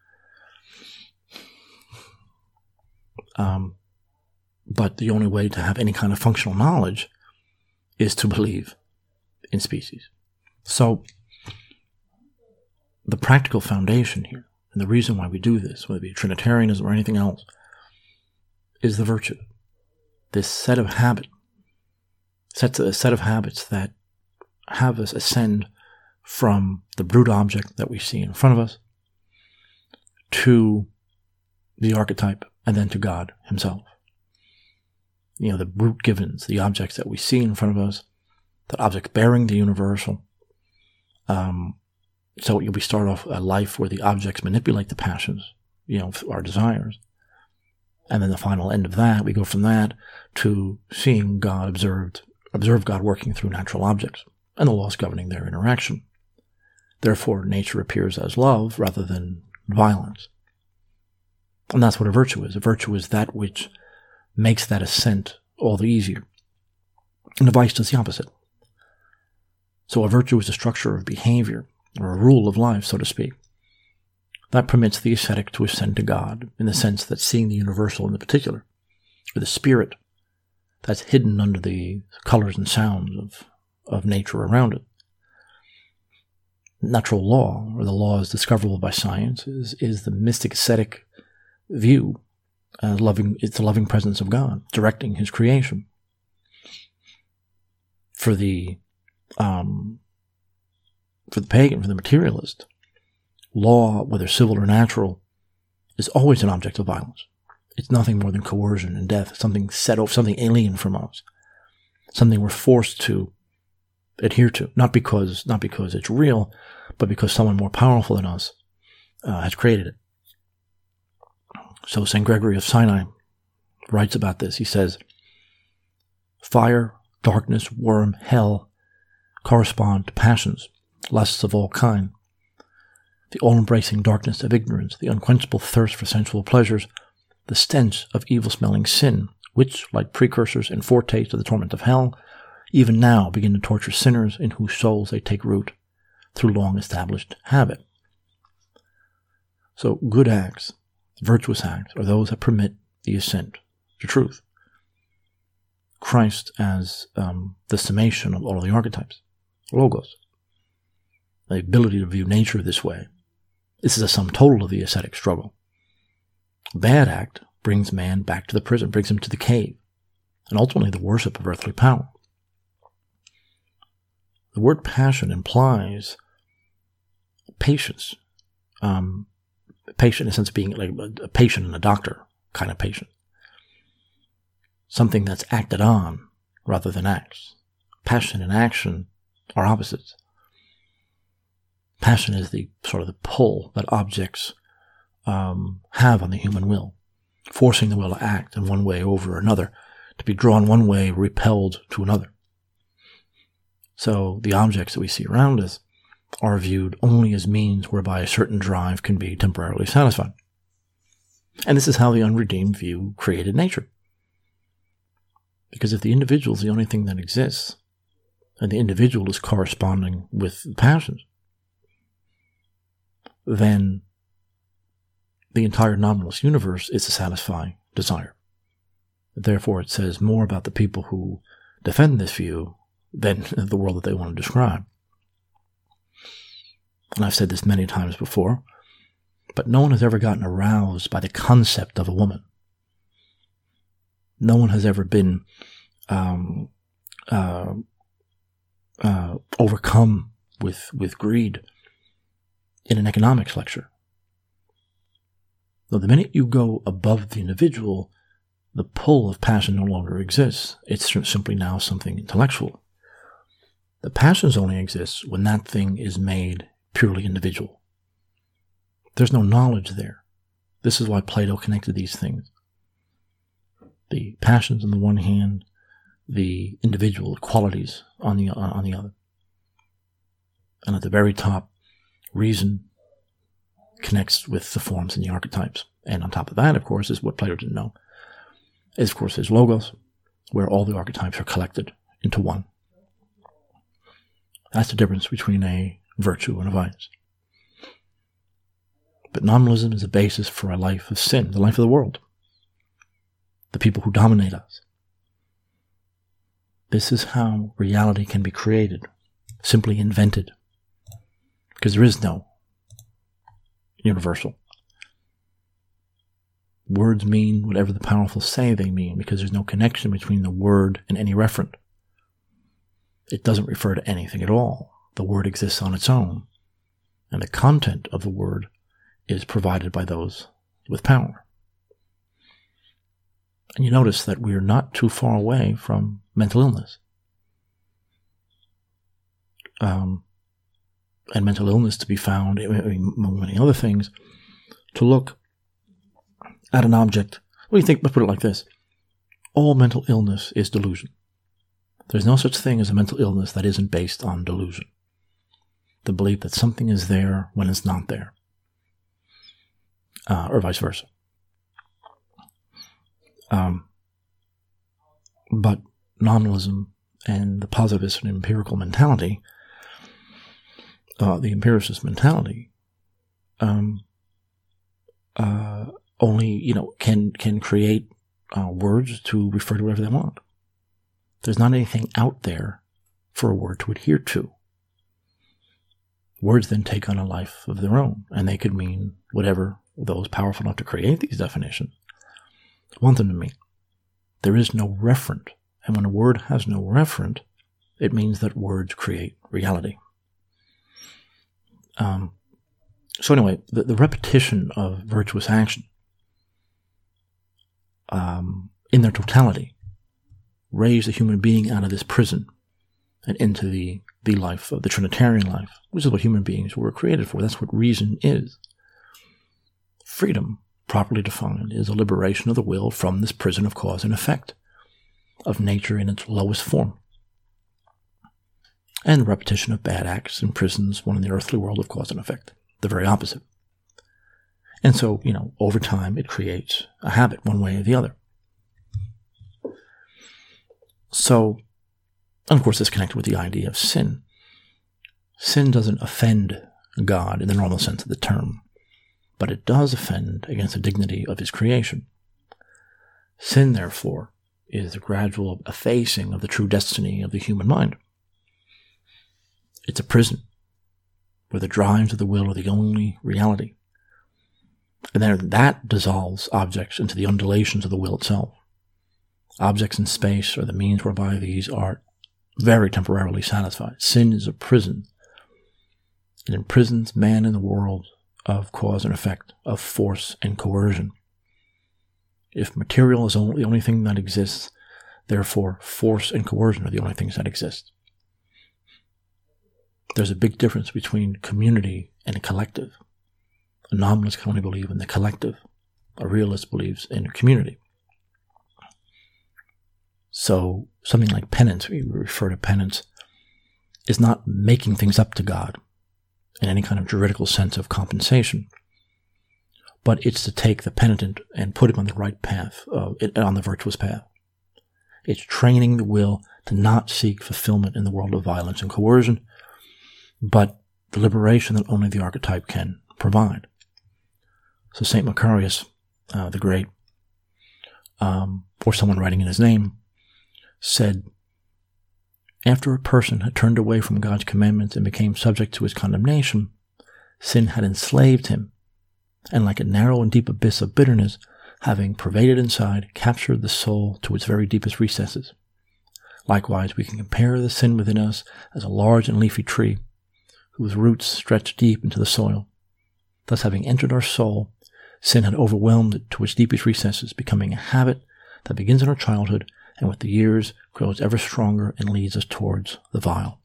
But the only way to have any kind of functional knowledge is to believe in species. So the practical foundation here, and the reason why we do this, whether it be Trinitarianism or anything else, is the virtue. This set of habits that have us ascend from the brute object that we see in front of us to the archetype and then to God himself. The brute givens, the objects that we see in front of us, that objects bearing the universal. So we start off a life where the objects manipulate the passions, our desires. And then the final end of that, we go from that to seeing God observe God working through natural objects and the laws governing their interaction. Therefore, nature appears as love rather than violence. And that's what a virtue is. A virtue is that which makes that ascent all the easier. And a vice does the opposite. So a virtue is a structure of behavior, or a rule of life, so to speak, that permits the ascetic to ascend to God in the sense that seeing the universal in the particular, or the spirit that's hidden under the colors and sounds of nature around it. Natural law, or the laws discoverable by science, is the mystic ascetic view. It's the loving presence of God directing his creation. For the pagan, for the materialist, law, whether civil or natural, is always an object of violence. It's nothing more than coercion and death, something set off, something alien from us, something we're forced to adhere to, not because it's real, but because someone more powerful than us has created it. So St. Gregory of Sinai writes about this. He says, fire, darkness, worm, hell correspond to passions, lusts of all kind. The all-embracing darkness of ignorance, the unquenchable thirst for sensual pleasures, the stench of evil-smelling sin, which, like precursors and foretastes of the torment of hell, even now begin to torture sinners in whose souls they take root through long-established habit. So good acts, virtuous acts, are those that permit the ascent to truth. Christ as the summation of all the archetypes, logos. The ability to view nature this way. This is a sum total of the ascetic struggle. A bad act brings man back to the prison, brings him to the cave, and ultimately the worship of earthly power. The word passion implies patience. Patient in the sense of being like a patient and a doctor kind of patient. Something that's acted on rather than acts. Passion and action are opposites. Passion is the sort of the pull that objects have on the human will, forcing the will to act in one way over another, to be drawn one way, repelled to another. So the objects that we see around us are viewed only as means whereby a certain drive can be temporarily satisfied. And this is how the unredeemed view created nature. Because if the individual is the only thing that exists, and the individual is corresponding with the passions, then the entire anomalous universe is to satisfy desire. Therefore, it says more about the people who defend this view than the world that they want to describe. And I've said this many times before, but no one has ever gotten aroused by the concept of a woman. No one has ever been overcome with greed in an economics lecture. Though the minute you go above the individual, the pull of passion no longer exists. It's simply now something intellectual. The passions only exist when that thing is made purely individual. There's no knowledge there. This is why Plato connected these things. The passions on the one hand, the individual qualities on the other. And at the very top, reason connects with the forms and the archetypes. And on top of that, of course, is what Plato didn't know, is, of course, his logos, where all the archetypes are collected into one. That's the difference between a virtue and a vice. But nominalism is the basis for a life of sin, the life of the world, the people who dominate us. This is how reality can be created, simply invented, because there is no universal. Words mean whatever the powerful say they mean, because there's no connection between the word and any referent. It doesn't refer to anything at all. The word exists on its own, and the content of the word is provided by those with power. And you notice that we are not too far away from mental illness. And mental illness to be found, among many other things, to look at an object. What do you think? Let's put it like this. All mental illness is delusion. There's no such thing as a mental illness that isn't based on delusion. The belief that something is there when it's not there. Or vice versa. But nominalism and the positivist and empirical mentality, the empiricist mentality, only, can create words to refer to whatever they want. There's not anything out there for a word to adhere to. Words then take on a life of their own, and they could mean whatever those powerful enough to create these definitions want them to mean. There is no referent, and when a word has no referent, it means that words create reality. So anyway, the repetition of virtuous action in their totality raise the human being out of this prison and into the life of the Trinitarian life, which is what human beings were created for. That's what reason is. Freedom, properly defined, is a liberation of the will from this prison of cause and effect, of nature in its lowest form. And the repetition of bad acts imprisons one in the earthly world of cause and effect, the very opposite. And so, over time it creates a habit one way or the other. So, and of course this is connected with the idea of sin. Sin doesn't offend God in the normal sense of the term, but it does offend against the dignity of his creation. Sin, therefore, is the gradual effacing of the true destiny of the human mind. It's a prison where the drives of the will are the only reality. And then that dissolves objects into the undulations of the will itself. Objects in space are the means whereby these are very temporarily satisfied. Sin is a prison. It imprisons man in the world of cause and effect, of force and coercion. If material is the only thing that exists, therefore force and coercion are the only things that exist. There's a big difference between community and a collective. A nominalist can only believe in the collective. A realist believes in a community. So something like penance, we refer to penance, is not making things up to God in any kind of juridical sense of compensation, but it's to take the penitent and put him on the right path, on the virtuous path. It's training the will to not seek fulfillment in the world of violence and coercion, but the liberation that only the archetype can provide. So St. Macarius, the great, or someone writing in his name, said, after a person had turned away from God's commandments and became subject to his condemnation, sin had enslaved him, and like a narrow and deep abyss of bitterness, having pervaded inside, captured the soul to its very deepest recesses. Likewise, we can compare the sin within us as a large and leafy tree, whose roots stretch deep into the soil. Thus, having entered our soul, sin had overwhelmed it to its deepest recesses, becoming a habit that begins in our childhood and with the years grows ever stronger and leads us towards the vile.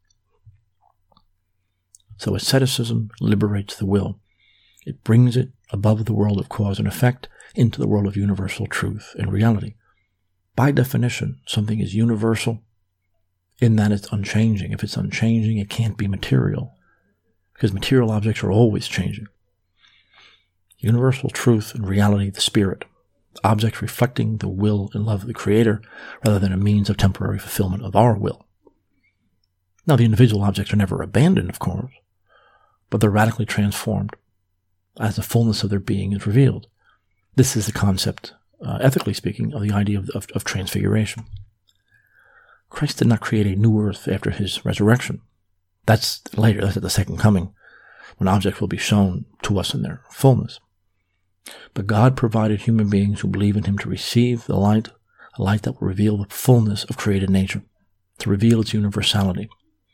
So asceticism liberates the will. It brings it above the world of cause and effect into the world of universal truth and reality. By definition, something is universal in that it's unchanging. If it's unchanging, it can't be material, because material objects are always changing. Universal truth and reality, the spirit. Objects reflecting the will and love of the Creator rather than a means of temporary fulfillment of our will. Now, the individual objects are never abandoned, of course, but they're radically transformed as the fullness of their being is revealed. This is the concept, ethically speaking, of the idea of transfiguration. Christ did not create a new earth after his resurrection. That's later, that's at the second coming, when objects will be shown to us in their fullness. But God provided human beings who believe in him to receive the light, a light that will reveal the fullness of created nature, to reveal its universality.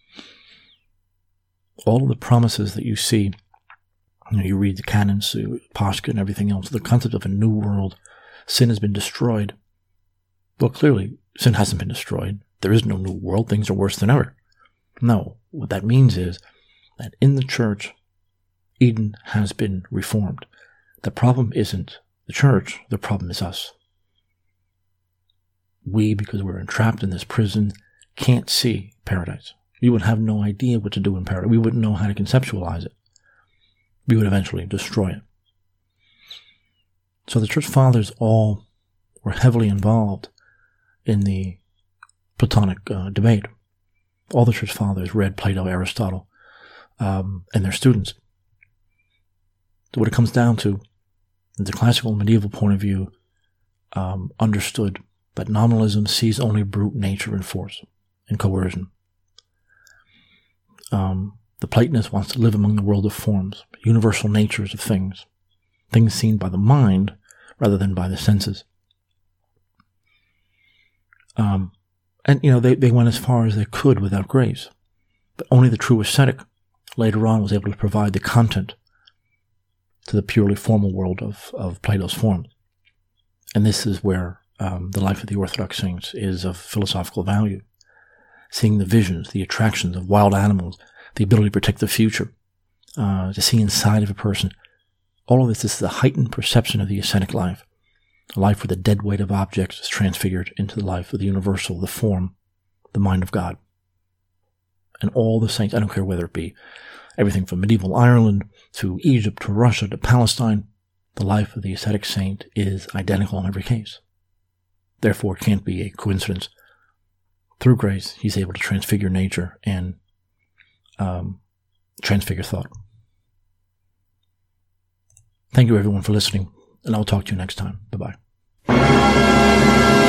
All of the promises that you see, you read the canons, Pascha and everything else, the concept of a new world, sin has been destroyed. Well, clearly, sin hasn't been destroyed. There is no new world. Things are worse than ever. No, what that means is that in the church, Eden has been reformed. The problem isn't the church, the problem is us. We, because we're entrapped in this prison, can't see paradise. We would have no idea what to do in paradise. We wouldn't know how to conceptualize it. We would eventually destroy it. So the church fathers all were heavily involved in the Platonic debate. All the church fathers read Plato, Aristotle, and their students. So what it comes down to, the classical medieval point of view understood that nominalism sees only brute nature and force and coercion. The Platonist wants to live among the world of forms, universal natures of things seen by the mind rather than by the senses. And they went as far as they could without grace. But only the true ascetic later on was able to provide the content to the purely formal world of Plato's forms. And this is where the life of the Orthodox saints is of philosophical value. Seeing the visions, the attractions of wild animals, the ability to predict the future, to see inside of a person. All of this is the heightened perception of the ascetic life. A life where the dead weight of objects is transfigured into the life of the universal, the form, the mind of God. And all the saints, I don't care whether it be everything from medieval Ireland to Egypt to Russia to Palestine, the life of the ascetic saint is identical in every case. Therefore, it can't be a coincidence. Through grace, he's able to transfigure nature and transfigure thought. Thank you, everyone, for listening, and I'll talk to you next time. Bye-bye.